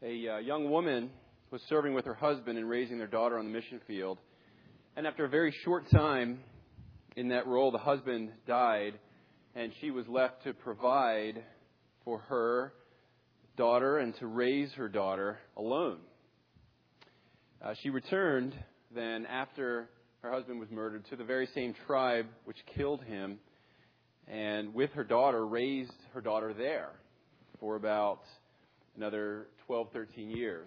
A young woman was serving with her husband and raising their daughter on the mission field. And after a very short time in that role, the husband died, and she was left to provide for her daughter and to raise her daughter alone. She returned then, after her husband was murdered, to the very same tribe which killed him, and with her daughter raised her daughter there for about another 12, 13 years.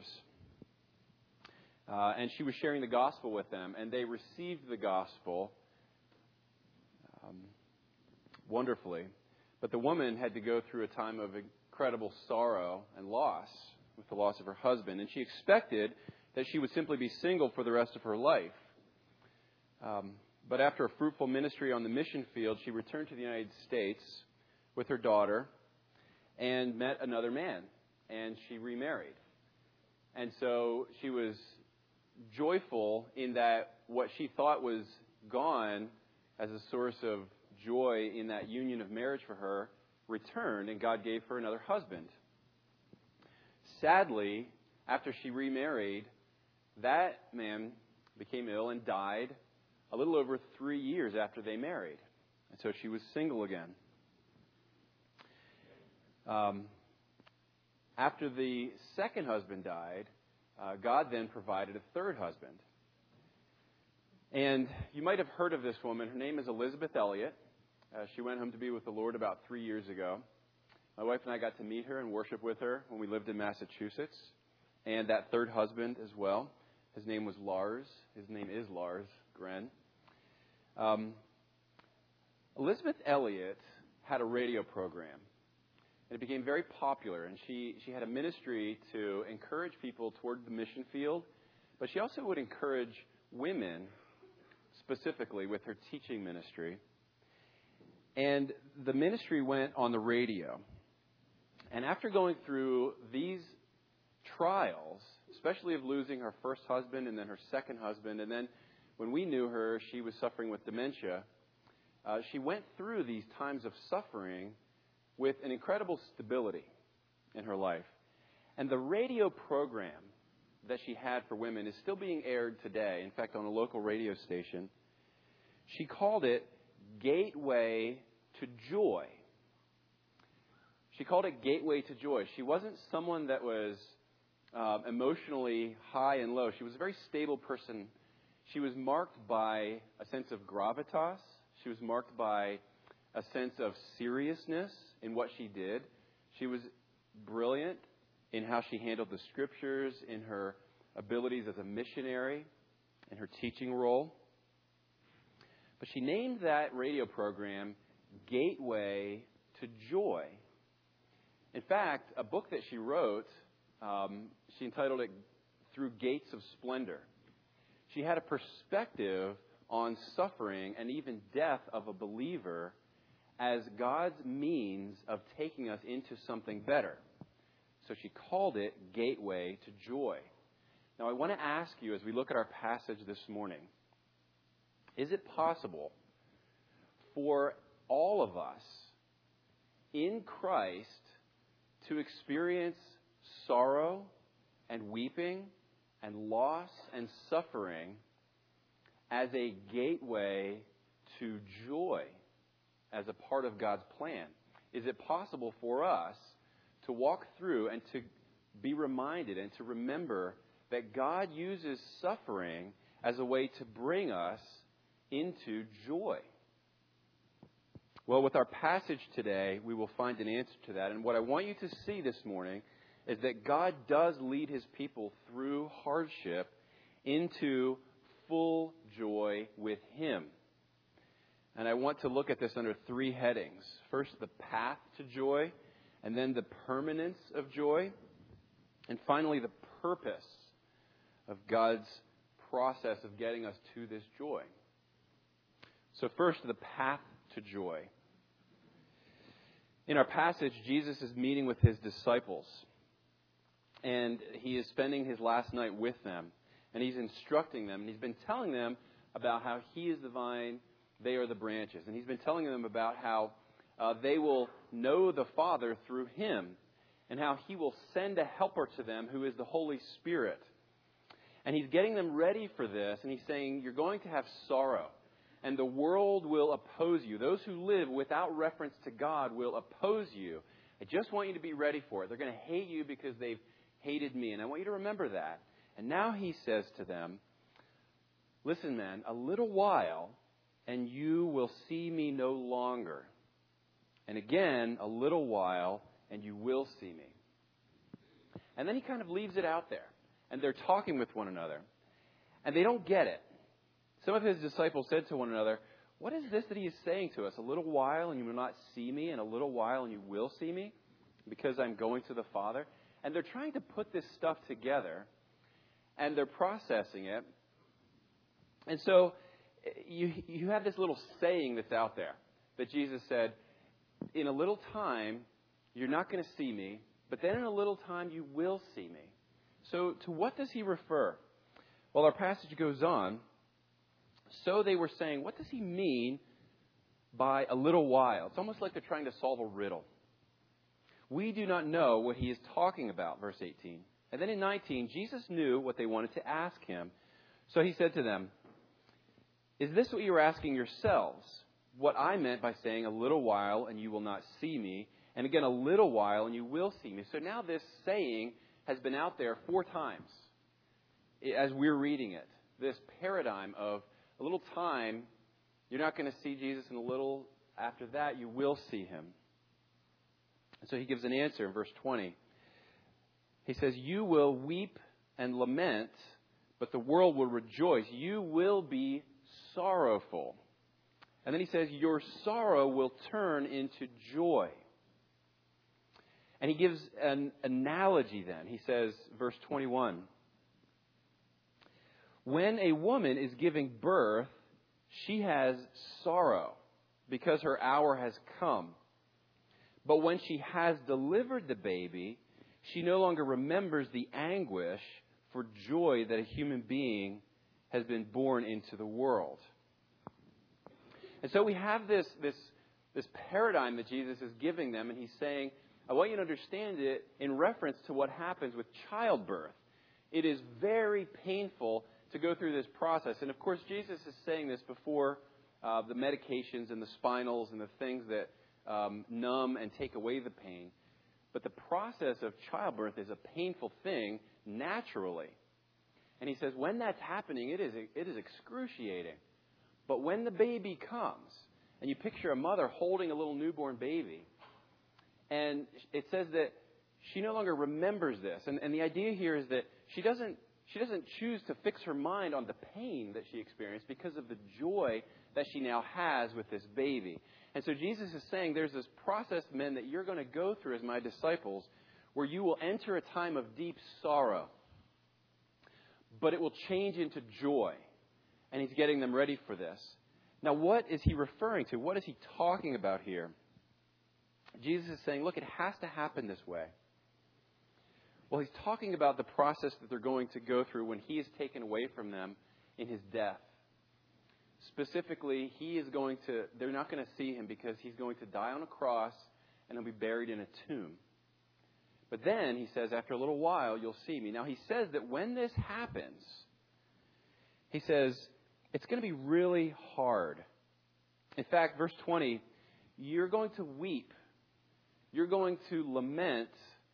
And she was sharing the gospel with them, and they received the gospel wonderfully. But the woman had to go through a time of incredible sorrow and loss with the loss of her husband, and she expected that she would simply be single for the rest of her life. But after a fruitful ministry on the mission field, she returned to the United States with her daughter and met another man, and she remarried. And so she was joyful in that what she thought was gone as a source of joy in that union of marriage for her returned, and God gave her another husband. Sadly, after she remarried, that man became ill and died a little over 3 years after they married. And so she was single again. After the second husband died, God then provided a third husband. And you might have heard of this woman. Her name is Elisabeth Elliot. She went home to be with the Lord about 3 years ago. My wife and I got to meet her and worship with her when we lived in Massachusetts. And that third husband as well. His name was Lars. His name is Lars Gren. Elisabeth Elliot had a radio program. And it became very popular. And she had a ministry to encourage people toward the mission field. But she also would encourage women, specifically with her teaching ministry. And the ministry went on the radio. And after going through these trials, especially of losing her first husband and then her second husband, and then when we knew her, she was suffering with dementia, she went through these times of suffering with an incredible stability in her life. And the radio program that she had for women is still being aired today, in fact, on a local radio station. She called it Gateway to Joy. She called it Gateway to Joy. She wasn't someone that was emotionally high and low. She was a very stable person. She was marked by a sense of gravitas. She was marked by a sense of seriousness in what she did. She was brilliant in how she handled the scriptures, in her abilities as a missionary, in her teaching role. But she named that radio program Gateway to Joy. In fact, a book that she wrote, she entitled it Through Gates of Splendor. She had a perspective on suffering and even death of a believer as God's means of taking us into something better. So she called it Gateway to Joy. Now I want to ask you, as we look at our passage this morning, is it possible for all of us in Christ to experience sorrow and weeping and loss and suffering as a gateway to joy, as a part of God's plan? Is it possible for us to walk through and to be reminded and to remember that God uses suffering as a way to bring us into joy? Well, with our passage today, we will find an answer to that. And what I want you to see this morning is that God does lead His people through hardship into full joy with Him. And I want to look at this under three headings. First, the path to joy, and then the permanence of joy, and finally, the purpose of God's process of getting us to this joy. So first, the path to joy. In our passage, Jesus is meeting with His disciples, and He is spending His last night with them, and He's instructing them, and He's been telling them about how He is the vine, they are the branches, and He's been telling them about how they will know the Father through Him, and how He will send a helper to them who is the Holy Spirit. And He's getting them ready for this, and He's saying, you're going to have sorrow, and the world will oppose you. Those who live without reference to God will oppose you. I just want you to be ready for it. They're going to hate you because they've hated me, and I want you to remember that. And now He says to them, listen, man, a little while, and you will see me no longer. And again, a little while, and you will see me. And then He kind of leaves it out there. And they're talking with one another. And they don't get it. Some of His disciples said to one another, what is this that He is saying to us? A little while and you will not see me, and a little while and you will see me, because I'm going to the Father. And they're trying to put this stuff together, and they're processing it. And so you have this little saying that's out there that Jesus said, in a little time, you're not going to see me, but then in a little time, you will see me. So to what does He refer? Well, our passage goes on. So they were saying, what does He mean by a little while? It's almost like they're trying to solve a riddle. We do not know what He is talking about, verse 18. And then in 19, Jesus knew what they wanted to ask Him. So He said to them, is this what you are asking yourselves? What I meant by saying a little while and you will not see me, and again a little while and you will see me. So now this saying has been out there 4 times as we're reading it. This paradigm of a little time, you're not going to see Jesus, and a little after that, you will see Him. And so He gives an answer in verse 20. He says, you will weep and lament, but the world will rejoice. You will be sorrowful. And then He says, your sorrow will turn into joy. And He gives an analogy then. He says, verse 21, when a woman is giving birth, she has sorrow because her hour has come. But when she has delivered the baby, she no longer remembers the anguish for joy that a human being has been born into the world. And so we have this paradigm that Jesus is giving them, and He's saying, I want you to understand it in reference to what happens with childbirth. It is very painful to go through this process. And of course, Jesus is saying this before the medications and the spinals and the things that numb and take away the pain. But the process of childbirth is a painful thing naturally. And He says when that's happening, it is excruciating. But when the baby comes, and you picture a mother holding a little newborn baby, and it says that she no longer remembers this. And the idea here is that she doesn't choose to fix her mind on the pain that she experienced because of the joy that she now has with this baby. And so Jesus is saying there's this process, men, that you're going to go through as my disciples where you will enter a time of deep sorrow. But it will change into joy. And He's getting them ready for this. Now, what is He referring to? What is He talking about here? Jesus is saying, look, it has to happen this way. Well, He's talking about the process that they're going to go through when He is taken away from them in His death. Specifically, they're not going to see Him because He's going to die on a cross and He'll be buried in a tomb. But then He says, after a little while, you'll see me. Now, He says that when this happens, He says, it's going to be really hard. In fact, verse 20, you're going to weep. You're going to lament.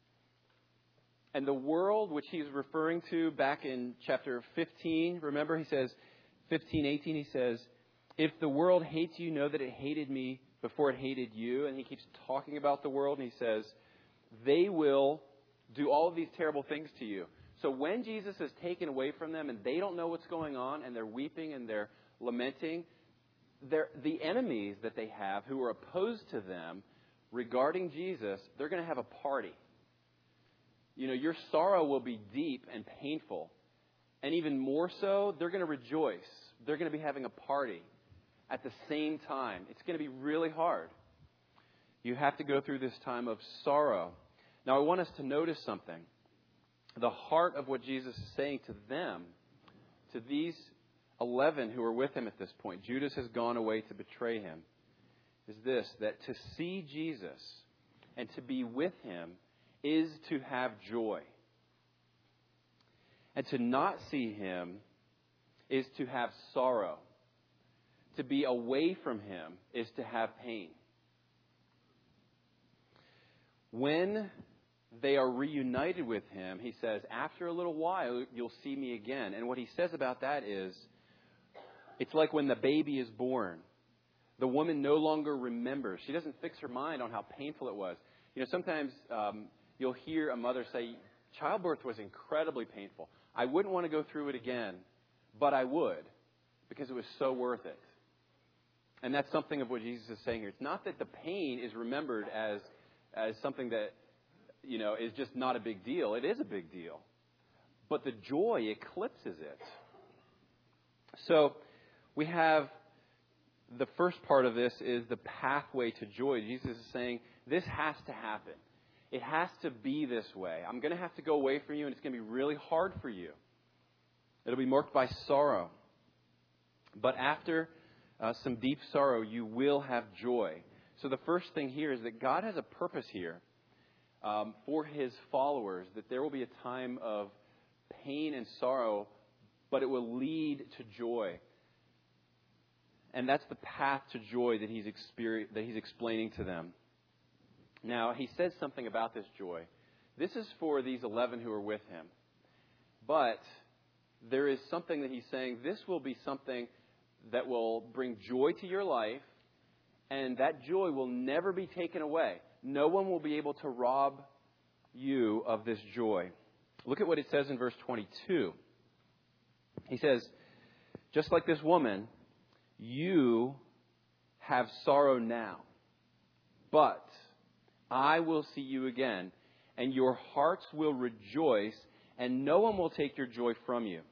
And the world, which He's referring to back in chapter 15, remember He says, 15:18, He says, if the world hates you, know that it hated me before it hated you. And He keeps talking about the world, and He says, they will do all of these terrible things to you. So when Jesus is taken away from them and they don't know what's going on and they're weeping and they're lamenting, the enemies that they have who are opposed to them regarding Jesus, they're going to have a party. You know, your sorrow will be deep and painful. And even more so, they're going to rejoice. They're going to be having a party at the same time. It's going to be really hard. You have to go through this time of sorrow. Now, I want us to notice something. The heart of what Jesus is saying to them, to these 11 who are with Him at this point, Judas has gone away to betray Him, is this, that to see Jesus and to be with Him is to have joy. And to not see Him is to have sorrow. To be away from Him is to have pain. When they are reunited with Him, He says, after a little while, you'll see me again. And what He says about that is, it's like when the baby is born. The woman no longer remembers. She doesn't fix her mind on how painful it was. Sometimes you'll hear a mother say, childbirth was incredibly painful. I wouldn't want to go through it again, but I would, because it was so worth it. And that's something of what Jesus is saying here. It's not that the pain is remembered as something that, is just not a big deal. It is a big deal. But the joy eclipses it. So we have the first part of this is the pathway to joy. Jesus is saying, this has to happen. It has to be this way. I'm going to have to go away from you, and it's going to be really hard for you. It'll be marked by sorrow. But after some deep sorrow, you will have joy. So the first thing here is that God has a purpose here for His followers, that there will be a time of pain and sorrow, but it will lead to joy. And that's the path to joy that He's explaining to them. Now, He says something about this joy. This is for these 11 who are with Him. But there is something that He's saying, this will be something that will bring joy to your life, and that joy will never be taken away. No one will be able to rob you of this joy. Look at what it says in verse 22. He says, just like this woman, you have sorrow now, but I will see you again, and your hearts will rejoice, and no one will take your joy from you.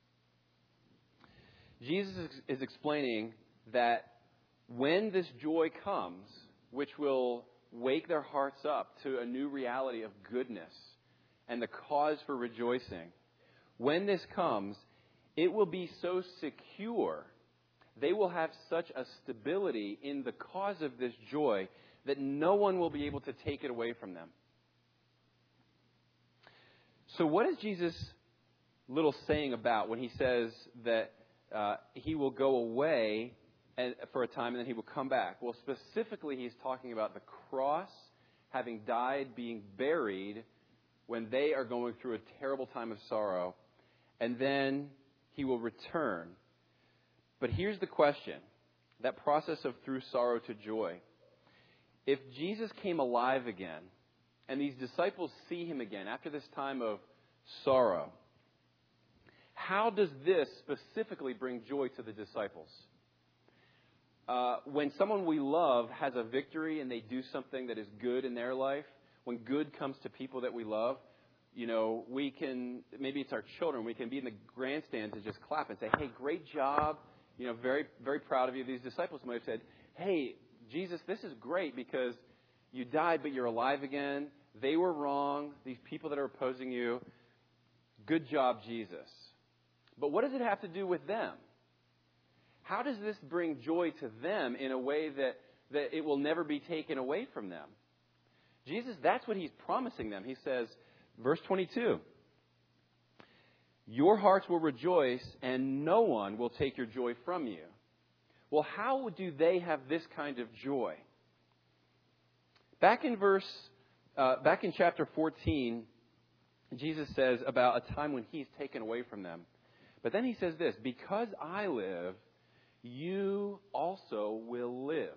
Jesus is explaining that when this joy comes, which will wake their hearts up to a new reality of goodness and the cause for rejoicing, when this comes, it will be so secure. They will have such a stability in the cause of this joy that no one will be able to take it away from them. So what is Jesus' little saying about when He says that He will go away for a time and then He will come back? Well, specifically, He's talking about the cross, having died, being buried, when they are going through a terrible time of sorrow, and then He will return. But here's the question, that process of through sorrow to joy. If Jesus came alive again, and these disciples see Him again after this time of sorrow, how does this specifically bring joy to the disciples? When someone we love has a victory and they do something that is good in their life, when good comes to people that we love, we can, maybe it's our children, we can be in the grandstands and just clap and say, hey, great job. Very, very proud of you. These disciples might have said, hey, Jesus, this is great because you died, but you're alive again. They were wrong. These people that are opposing you. Good job, Jesus. But what does it have to do with them? How does this bring joy to them in a way that it will never be taken away from them? Jesus, that's what He's promising them. He says, verse 22, your hearts will rejoice and no one will take your joy from you. Well, how do they have this kind of joy? Back in chapter 14, Jesus says about a time when He's taken away from them. But then He says this, because I live, you also will live.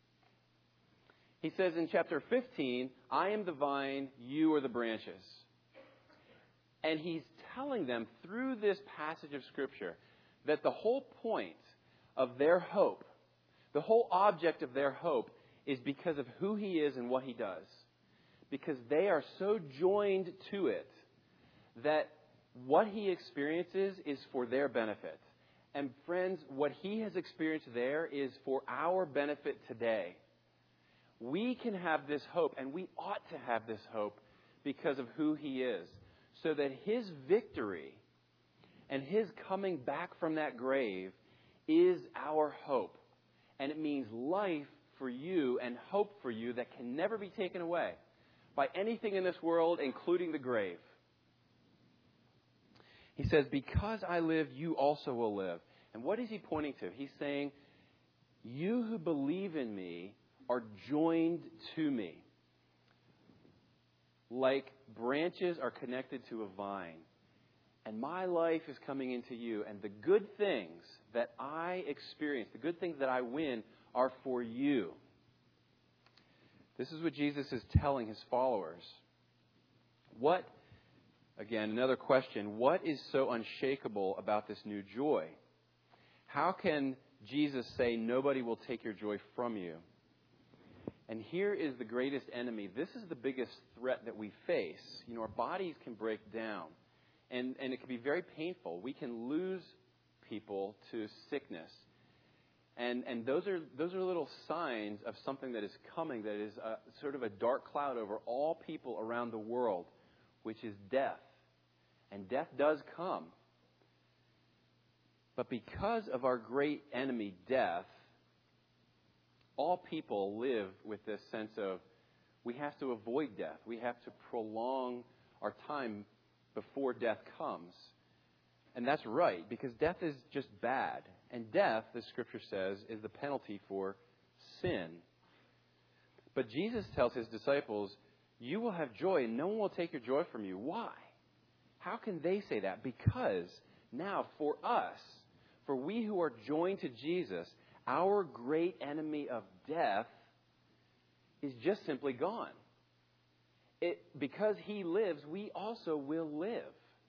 He says in chapter 15, I am the vine, you are the branches. And He's telling them through this passage of Scripture that the whole point of their hope, the whole object of their hope, is because of who He is and what He does. Because they are so joined to it that what He experiences is for their benefit. And friends, what He has experienced there is for our benefit today. We can have this hope, and we ought to have this hope because of who He is. So that His victory and His coming back from that grave is our hope. And it means life for you and hope for you that can never be taken away. by anything in this world, including the grave. He says, because I live, you also will live. And what is he pointing to? He's saying, you who believe in me are joined to me. Like branches are connected to a vine. And my life is coming into you. And the good things that I experience, the good things that I win, are for you. This is what Jesus is telling his followers. Again, another question. What is so unshakable about this new joy? How can Jesus say nobody will take your joy from you? And here is the greatest enemy. This is the biggest threat that we face. Our bodies can break down. And it can be very painful. We can lose people to sickness. And those are little signs of something that is coming, that is sort of a dark cloud over all people around the world, which is death. And death does come. But because of our great enemy, death, all people live with this sense of we have to avoid death. We have to prolong our time before death comes. And that's right, because death is just bad. And death, the Scripture says, is the penalty for sin. But Jesus tells his disciples, you will have joy and no one will take your joy from you. Why? How can they say that? Because now for us, for we who are joined to Jesus, our great enemy of death is just simply gone. Because he lives, we also will live.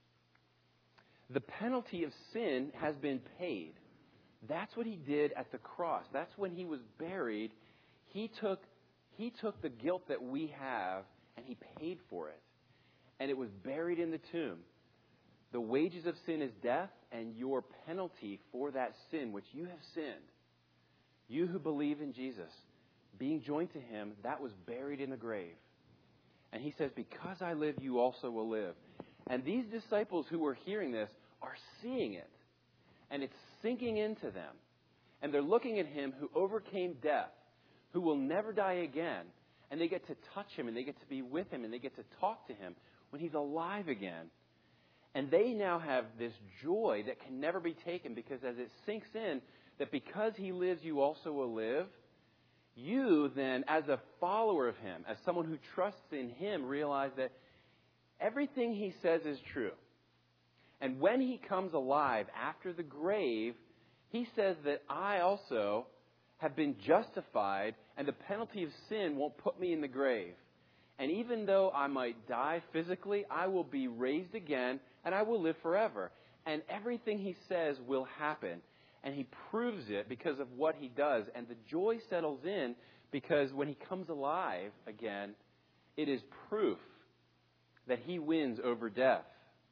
The penalty of sin has been paid. That's what he did at the cross. That's when he was buried. He took the guilt that we have and he paid for it. And it was buried in the tomb. The wages of sin is death, and your penalty for that sin which you have sinned, you who believe in Jesus, being joined to him, that was buried in the grave. And he says, because I live, you also will live. And these disciples who were hearing this are seeing it. And it's sinking into them. And they're looking at him who overcame death, who will never die again. And they get to touch him, and they get to be with him, and they get to talk to him when he's alive again. And they now have this joy that can never be taken, because as it sinks in that because he lives, you also will live, you then, as a follower of him, as someone who trusts in him, realize that everything he says is true. And when he comes alive after the grave, he says that I also have been justified, and the penalty of sin won't put me in the grave. And even though I might die physically, I will be raised again, and I will live forever. And everything he says will happen. And he proves it because of what he does. And the joy settles in because when he comes alive again, it is proof that he wins over death.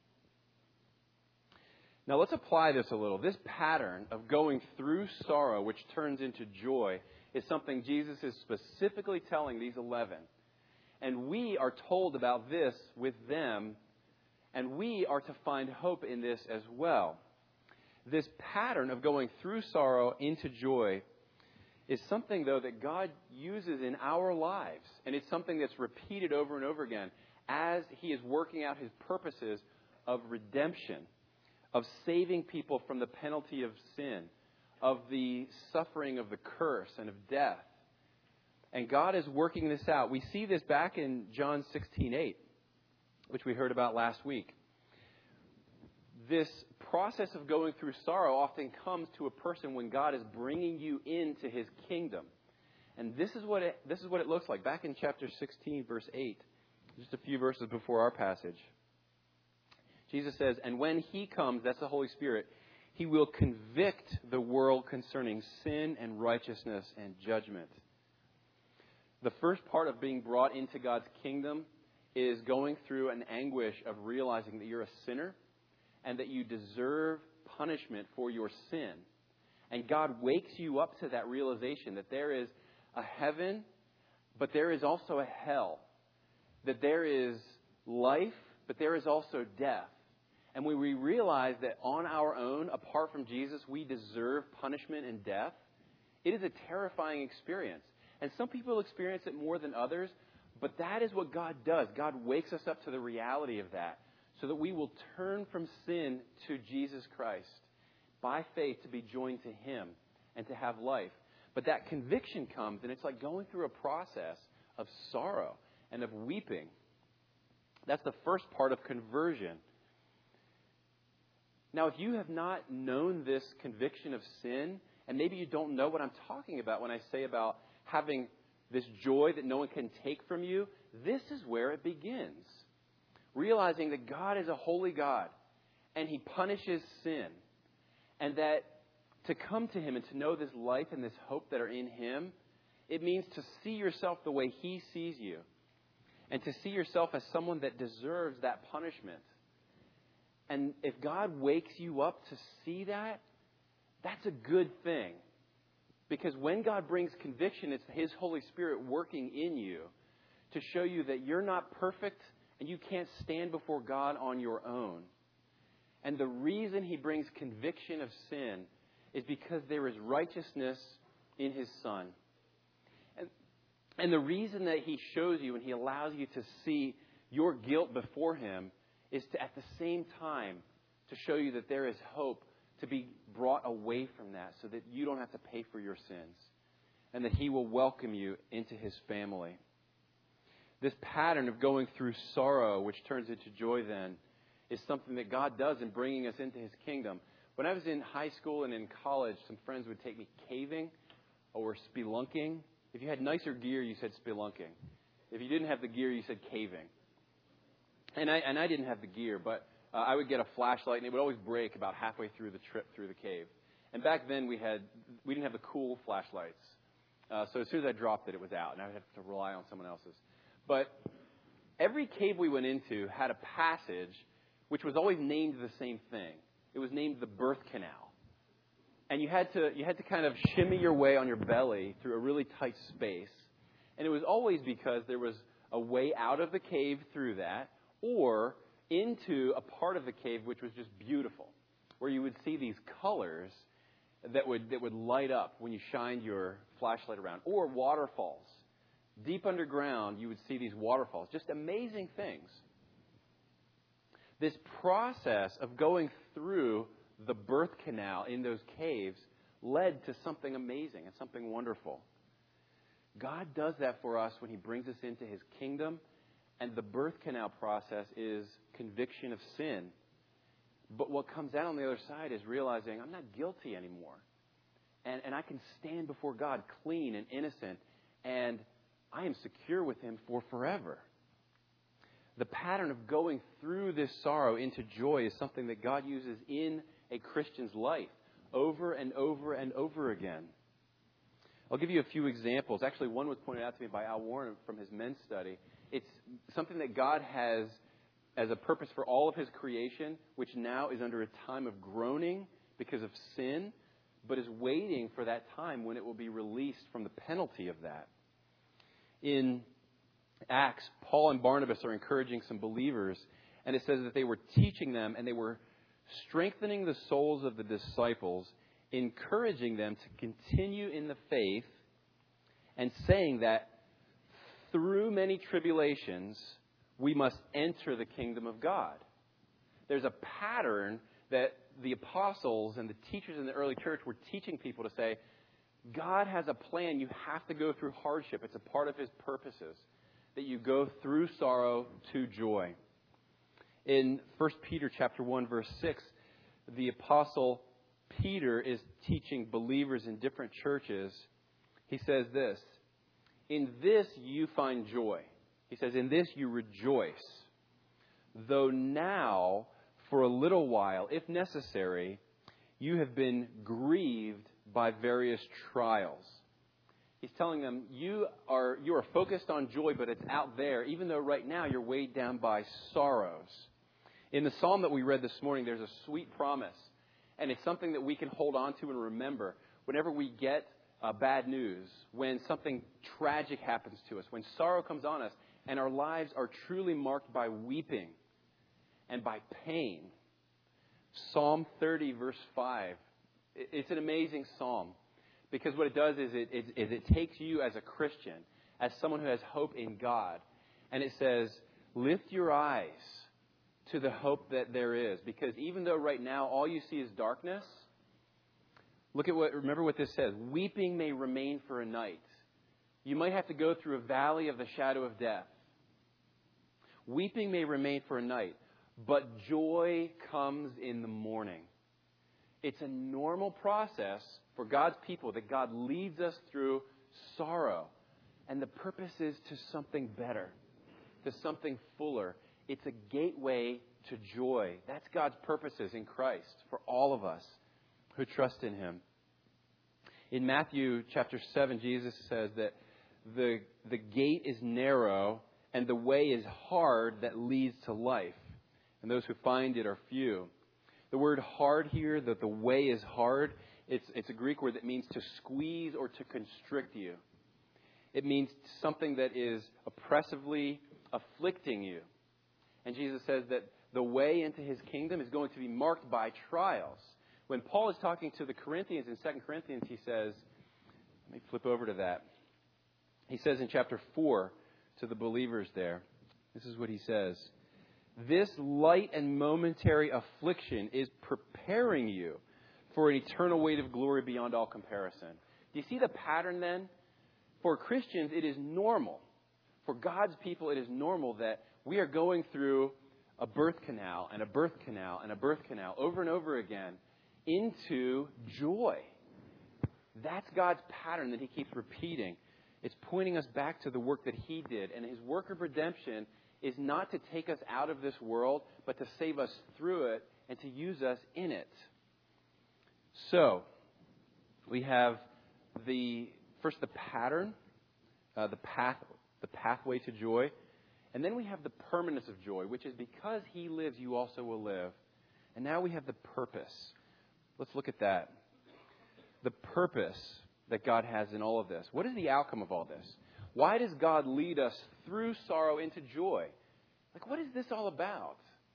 Now let's apply this a little. This pattern of going through sorrow, which turns into joy, is something Jesus is specifically telling these 11. And we are told about this with them, and we are to find hope in this as well. This pattern of going through sorrow into joy is something, though, that God uses in our lives. And it's something that's repeated over and over again as he is working out his purposes of redemption, of saving people from the penalty of sin, of the suffering of the curse and of death. And God is working this out. We see this back in John 16:8, which we heard about last week. This process of going through sorrow often comes to a person when God is bringing you into his kingdom. And this is what it looks like. Back in chapter 16, verse 8, just a few verses before our passage. Jesus says, and when he comes, that's the Holy Spirit, he will convict the world concerning sin and righteousness and judgment. The first part of being brought into God's kingdom is going through an anguish of realizing that you're a sinner and that you deserve punishment for your sin. And God wakes you up to that realization that there is a heaven, but there is also a hell. That there is life, but there is also death. And when we realize that on our own, apart from Jesus, we deserve punishment and death, it is a terrifying experience. And some people experience it more than others, But that is what God does. God wakes us up to the reality of that so that we will turn from sin to Jesus Christ by faith to be joined to Him and to have life. But that conviction comes, and it's like going through a process of sorrow and of weeping. That's the first part of conversion. Now, if you have not known this conviction of sin, and maybe you don't know what I'm talking about when I say about having this joy that no one can take from you, this is where it begins. Realizing that God is a holy God, and He punishes sin, and that to come to Him and to know this life and this hope that are in Him, it means to see yourself the way He sees you, and to see yourself as someone that deserves that punishment. And if God wakes you up to see that, that's a good thing. Because when God brings conviction, it's His Holy Spirit working in you to show you that you're not perfect and you can't stand before God on your own. And the reason He brings conviction of sin is because there is righteousness in His Son. And the reason that He shows you and He allows you to see your guilt before Him is to, at the same time, to show you that there is hope to be brought away from that so that you don't have to pay for your sins and that He will welcome you into His family. This pattern of going through sorrow, which turns into joy then, is something that God does in bringing us into His kingdom. When I was in high school and in college, some friends would take me caving or spelunking. If you had nicer gear, you said spelunking. If you didn't have the gear, you said caving. And I didn't have the gear, but I would get a flashlight, and it would always break about halfway through the trip through the cave. And back then, we didn't have the cool flashlights. So as soon as I dropped it, it was out, and I would have to rely on someone else's. But every cave we went into had a passage which was always named the same thing. It was named the birth canal. And you had to kind of shimmy your way on your belly through a really tight space. And it was always because there was a way out of the cave through that, or into a part of the cave which was just beautiful, where you would see these colors that would light up when you shined your flashlight around, or waterfalls. Deep underground, you would see these waterfalls, just amazing things. This process of going through the birth canal in those caves led to something amazing and something wonderful. God does that for us when He brings us into His kingdom. And the birth canal process is conviction of sin. But what comes out on the other side is realizing I'm not guilty anymore. And I can stand before God clean and innocent. And I am secure with Him for forever. The pattern of going through this sorrow into joy is something that God uses in a Christian's life over and over and over again. I'll give you a few examples. Actually, one was pointed out to me by Al Warren from his men's study. It's something that God has as a purpose for all of His creation, which now is under a time of groaning because of sin, but is waiting for that time when it will be released from the penalty of that. In Acts, Paul and Barnabas are encouraging some believers, and it says that they were teaching them and they were strengthening the souls of the disciples, encouraging them to continue in the faith, and saying that through many tribulations, we must enter the kingdom of God. There's a pattern that the apostles and the teachers in the early church were teaching people to say, God has a plan. You have to go through hardship. It's a part of His purposes, that you go through sorrow to joy. In 1 Peter chapter 1, verse 6, the apostle Peter is teaching believers in different churches. He says this, "In this you find joy." He says, "In this you rejoice, though now, for a little while, if necessary, you have been grieved by various trials." He's telling them, you are focused on joy, but it's out there, even though right now you're weighed down by sorrows. In the psalm that we read this morning, there's a sweet promise, and it's something that we can hold on to and remember whenever we get bad news, when something tragic happens to us, when sorrow comes on us, and our lives are truly marked by weeping and by pain. Psalm 30, verse 5. It's an amazing psalm, because what it does is it takes you as a Christian, as someone who has hope in God. And it says, lift your eyes to the hope that there is. Because even though right now all you see is darkness, remember what this says. Weeping may remain for a night. You might have to go through a valley of the shadow of death. Weeping may remain for a night, but joy comes in the morning. It's a normal process for God's people that God leads us through sorrow. And the purpose is to something better, to something fuller. It's a gateway to joy. That's God's purposes in Christ for all of us who trust in Him. In Matthew chapter 7, Jesus says that the gate is narrow and the way is hard that leads to life. And those who find it are few. The word hard here, that the way is hard, it's a Greek word that means to squeeze or to constrict you. It means something that is oppressively afflicting you. And Jesus says that the way into His kingdom is going to be marked by trials. When Paul is talking to the Corinthians in 2 Corinthians, he says, let me flip over to that. He says in chapter 4 to the believers there, this is what he says. This light and momentary affliction is preparing you for an eternal weight of glory beyond all comparison. Do you see the pattern then? For Christians, it is normal. For God's people, it is normal that we are going through a birth canal and a birth canal and a birth canal over and over again into joy. That's God's pattern that He keeps repeating. It's pointing us back to the work that He did. And His work of redemption is not to take us out of this world, but to save us through it and to use us in it. So, we have first the pattern, the pathway to joy. And then we have the permanence of joy, which is because He lives, you also will live. And now we have the purpose. Let's look at that. The purpose that God has in all of this. What is the outcome of all this? Why does God lead us through sorrow into joy? Like, what is this all about?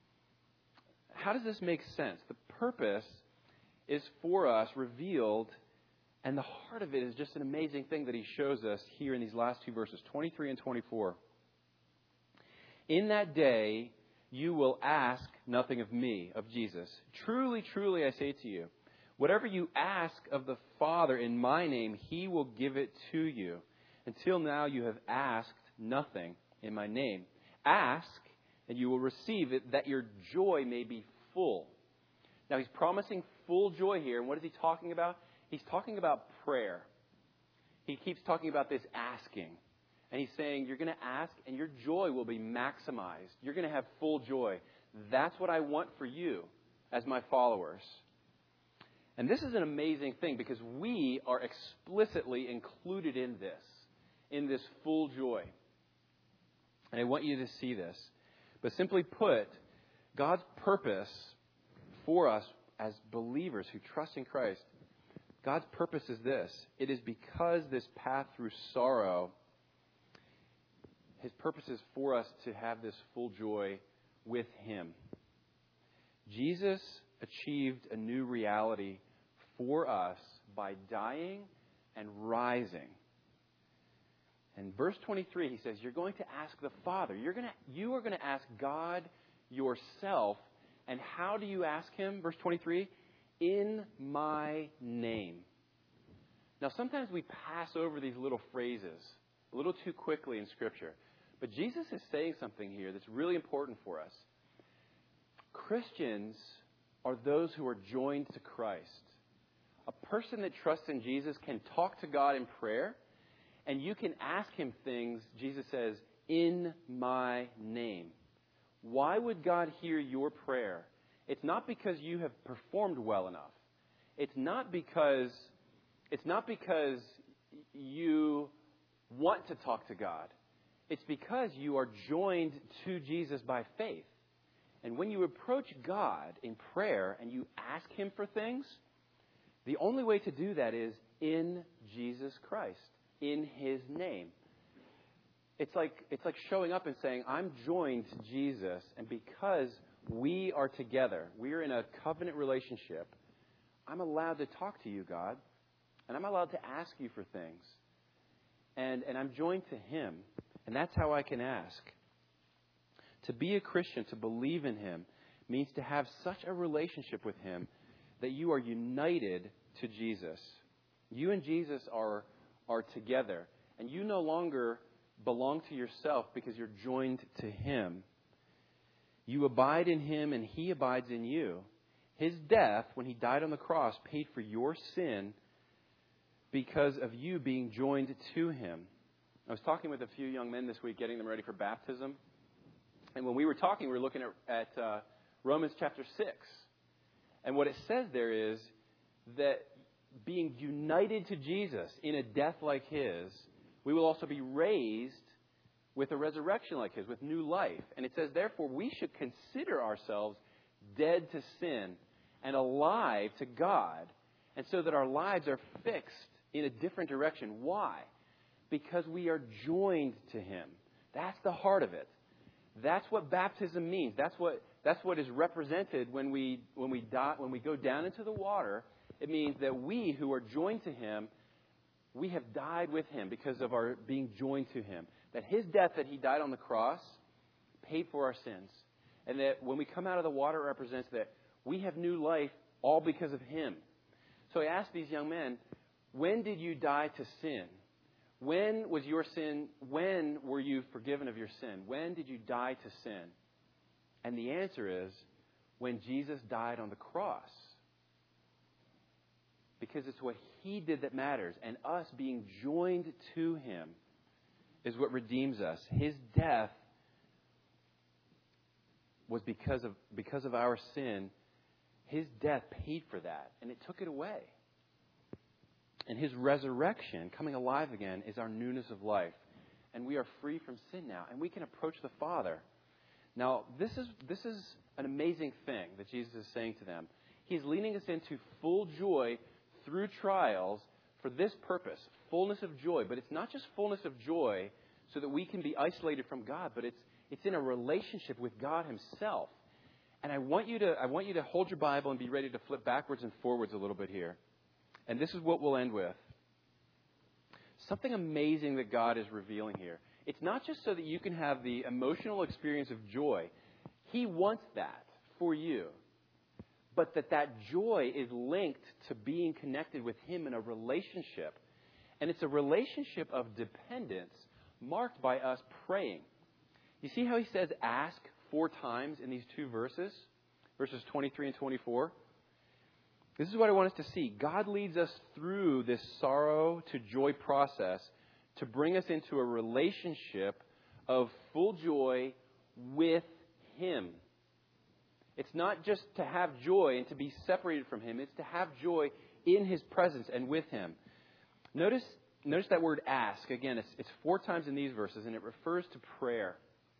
How does this make sense? The purpose is for us revealed, and the heart of it is just an amazing thing that He shows us here in these last two verses, 23 and 24. In that day, you will ask nothing of me, of Jesus. Truly, truly, I say to you, whatever you ask of the Father in my name, He will give it to you. Until now, you have asked nothing in my name. Ask, and you will receive it, that your joy may be full. Now, He's promising full joy here. And what is He talking about? He's talking about prayer. He keeps talking about this asking. And He's saying, you're going to ask, and your joy will be maximized. You're going to have full joy. That's what I want for you as my followers. And this is an amazing thing because we are explicitly included in this full joy. And I want you to see this. But simply put, God's purpose for us as believers who trust in Christ, God's purpose is this. It is because this path through sorrow, His purpose is for us to have this full joy with Him. Jesus achieved a new reality for us by dying and rising. In verse 23, He says, you're going to ask the Father. You are going to ask God yourself. And how do you ask Him? Verse 23, in my name. Now, sometimes we pass over these little phrases a little too quickly in Scripture. But Jesus is saying something here that's really important for us. Christians are those who are joined to Christ. A person that trusts in Jesus can talk to God in prayer, and you can ask Him things, Jesus says, in my name. Why would God hear your prayer? It's not because you have performed well enough. It's not because you want to talk to God. It's because you are joined to Jesus by faith. And when you approach God in prayer and you ask Him for things, the only way to do that is in Jesus Christ, in His name. It's like showing up and saying, I'm joined to Jesus, and because we are together, we are in a covenant relationship, I'm allowed to talk to you, God, and I'm allowed to ask you for things. and I'm joined to Him. And that's how I can ask. To be a Christian, to believe in Him, means to have such a relationship with Him that you are united to Jesus. You and Jesus are together. And you no longer belong to yourself because you're joined to Him. You abide in Him and He abides in you. His death, when He died on the cross, paid for your sin because of you being joined to Him. I was talking with a few young men this week, getting them ready for baptism. And when we were talking, we were looking at Romans chapter 6. And what it says there is that being united to Jesus in a death like His, we will also be raised with a resurrection like His, with new life. And it says, therefore, we should consider ourselves dead to sin and alive to God. And so that our lives are fixed in a different direction. Why? Because we are joined to Him. That's the heart of it. That's what baptism means. That's what is represented when we go down into the water. It means that we who are joined to Him, we have died with Him because of our being joined to Him. That His death, that He died on the cross, paid for our sins. And that when we come out of the water, it represents that we have new life all because of Him. So I asked these young men, when did you die to sin? When was your sin? When were you forgiven of your sin? When did you die to sin? And the answer is when Jesus died on the cross. Because it's what He did that matters. And us being joined to Him is what redeems us. His death was because of our sin. His death paid for that. And it took it away. And His resurrection, coming alive again, is our newness of life. And we are free from sin now. And we can approach the Father. Now, this is an amazing thing that Jesus is saying to them. He's leading us into full joy through trials for this purpose, fullness of joy. But it's not just fullness of joy so that we can be isolated from God, but it's in a relationship with God Himself. And I want you to hold your Bible and be ready to flip backwards and forwards a little bit here. And this is what we'll end with. Something amazing that God is revealing here. It's not just so that you can have the emotional experience of joy. He wants that for you. But that joy is linked to being connected with Him in a relationship. And it's a relationship of dependence marked by us praying. You see how He says ask 4 times in these 2 verses? Verses 23 and 24. This is what I want us to see. God leads us through this sorrow to joy process to bring us into a relationship of full joy with Him. It's not just to have joy and to be separated from Him. It's to have joy in His presence and with Him. Notice that word ask. Again, it's 4 times in these verses, and it refers to prayer.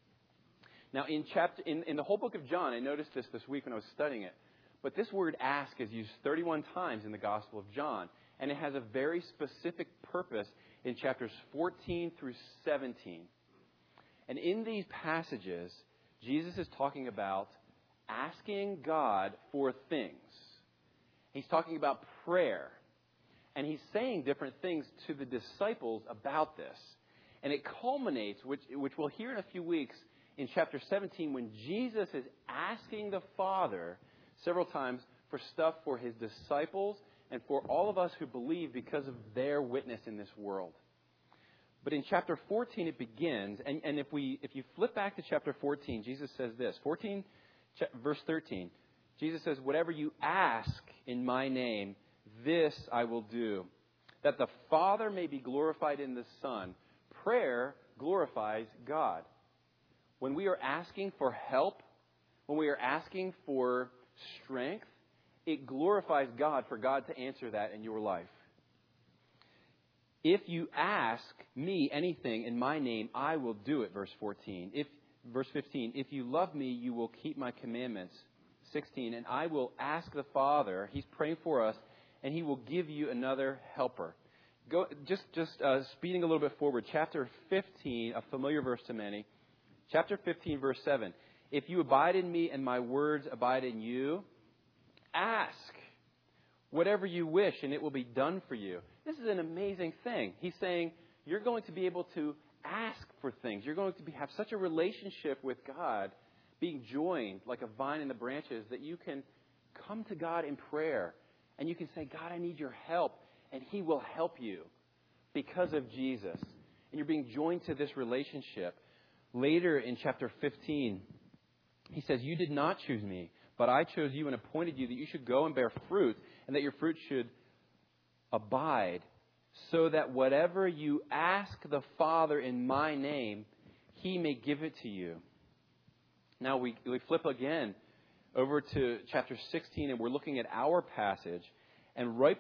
Now, in the whole book of John, I noticed this week when I was studying it, but this word ask is used 31 times in the Gospel of John, and it has a very specific purpose in chapters 14 through 17. And in these passages, Jesus is talking about asking God for things. He's talking about prayer. And He's saying different things to the disciples about this. And it culminates, which we'll hear in a few weeks, in chapter 17 when Jesus is asking the Father several times for stuff for His disciples and for all of us who believe because of their witness in this world. But in chapter 14 it begins, and if you flip back to chapter 14, Jesus says this, 14 verse 13, Jesus says, whatever you ask in my name, this I will do, that the Father may be glorified in the Son. Prayer glorifies God. When we are asking for help, when we are asking for strength, it glorifies God for God to answer that in your life. If you ask me anything in my name, I will do it, verse 14. Verse 15, if you love me, you will keep my commandments. 16, and I will ask the Father, He's praying for us, and He will give you another helper. Just speeding a little bit forward, chapter 15, a familiar verse to many. Chapter 15, verse 7. If you abide in me and my words abide in you, ask whatever you wish and it will be done for you. This is an amazing thing. He's saying, you're going to be able to ask for things. You're going to have such a relationship with God, being joined like a vine in the branches, that you can come to God in prayer. And you can say, God, I need your help. And He will help you because of Jesus. And you're being joined to this relationship. Later in chapter 15, He says, you did not choose me, but I chose you and appointed you that you should go and bear fruit, and that your fruit should abide, so that whatever you ask the Father in my name, He may give it to you. Now we flip again over to chapter 16, and we're looking at our passage. And right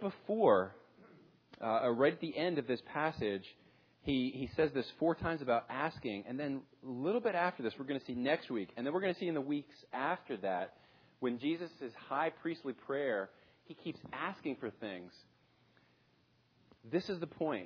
at the end of this passage, he says this 4 times about asking. And then a little bit after this, we're going to see next week. And then we're going to see in the weeks after that, when Jesus' high priestly prayer, He keeps asking for things. This is the point.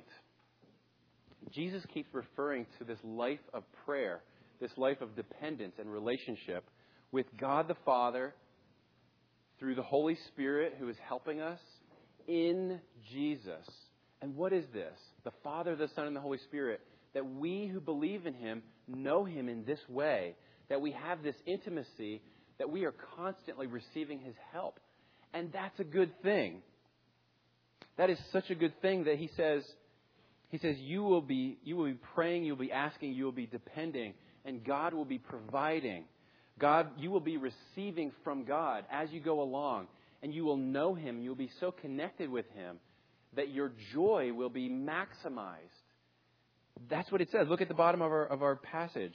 Jesus keeps referring to this life of prayer, this life of dependence and relationship with God the Father through the Holy Spirit who is helping us in Jesus. And what is this? The Father, the Son, and the Holy Spirit. That we who believe in Him know Him in this way. That we have this intimacy, that we are constantly receiving His help. And that's a good thing. That is such a good thing that He says, you will be praying, you'll be asking, you will be depending, and God will be providing. You will be receiving from God as you go along, and you will know Him, you'll be so connected with Him that your joy will be maximized. That's what it says. Look at the bottom of our passage.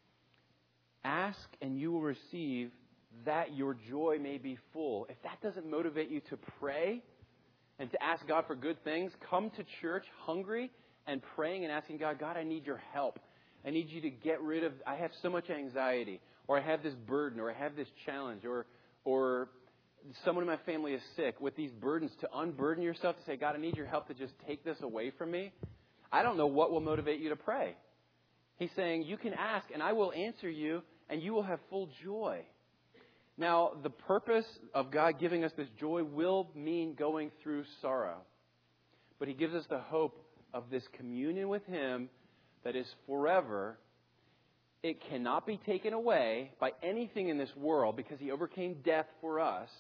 Ask and you will receive, that your joy may be full. If that doesn't motivate you to pray and to ask God for good things, come to church hungry and praying and asking God, I need your help. I need you to get rid of, I have so much anxiety, or I have this burden, or I have this challenge, or someone in my family is sick. With these burdens, to unburden yourself, to say, God, I need your help to just take this away from me. I don't know what will motivate you to pray. He's saying, you can ask and I will answer you, and you will have full joy. Now, the purpose of God giving us this joy will mean going through sorrow. But He gives us the hope of this communion with Him that is forever. It cannot be taken away by anything in this world because He overcame death for us.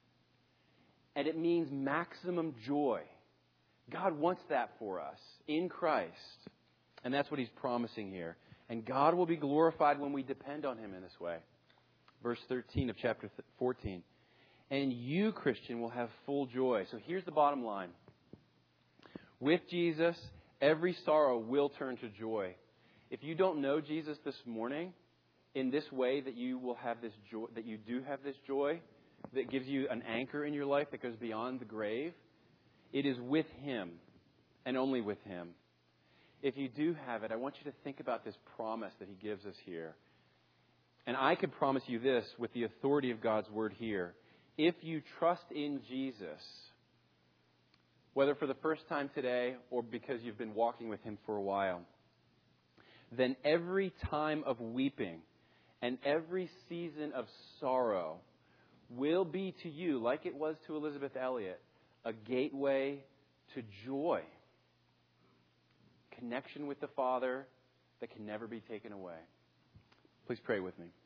And it means maximum joy. God wants that for us in Christ. And that's what He's promising here. And God will be glorified when we depend on Him in this way. Verse 13 of chapter 14. And you, Christian, will have full joy. So here's the bottom line. With Jesus, every sorrow will turn to joy. If you don't know Jesus this morning, in this way that you will have this joy, that you do have this joy, that gives you an anchor in your life that goes beyond the grave, it is with Him and only with Him. If you do have it, I want you to think about this promise that He gives us here. And I can promise you this with the authority of God's Word here. If you trust in Jesus, whether for the first time today or because you've been walking with Him for a while, then every time of weeping and every season of sorrow will be to you, like it was to Elisabeth Elliot, a gateway to joy. Connection with the Father that can never be taken away. Please pray with me.